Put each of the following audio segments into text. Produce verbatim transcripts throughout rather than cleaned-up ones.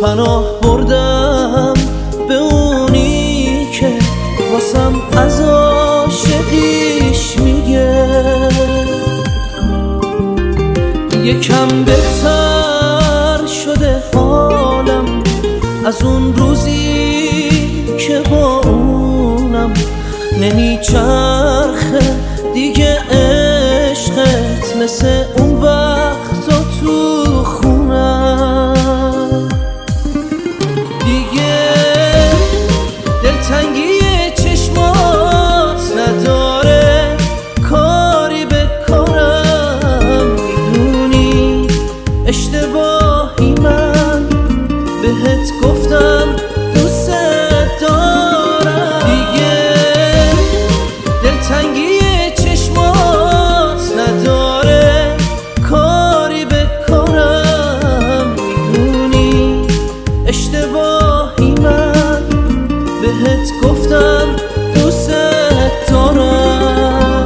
پناه بردم به اونی که واسم از عاشقیش میگه. یکم بهتر شده حالم از اون روزی که با اونم نمیچرخه دیگه عشقت مثل اون وقتا تو خونم. دیگه دلتنگی چشمات نداره کاری به کارم، میدونی اشتباهی من بهت گفتم دوست دارم. دیگه دلتنگی چشمات نداره کاری به کارم، میدونی اشتباهی من بهت گفتم دوست دارم.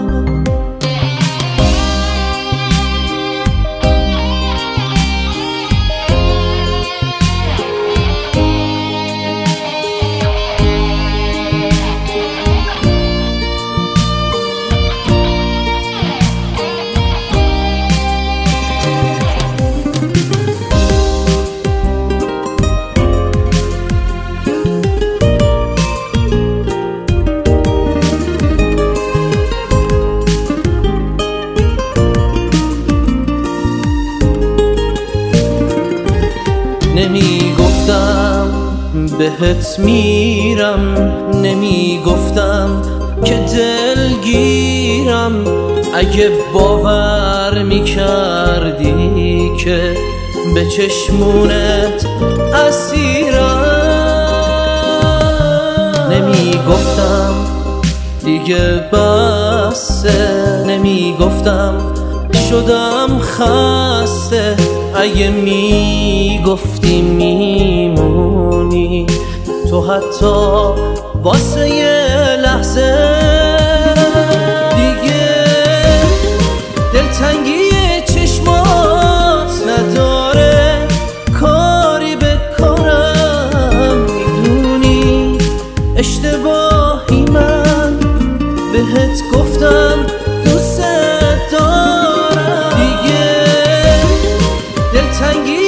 نمی گفتم بهت میرم، نمی گفتم که دلگیرم. اگه باور میکردی که به چشمونت اسیرم. نمی گفتم دیگه بسه، نمی گفتم شدم خسته. اگه میگفتی میمونی تو حتی واسه یه لحظه. دیگه دلتنگی چشمات نداره کاری به کارم، میدونی اشتباهی من بهت گفتم دوست دارم. دیگه دلتنگی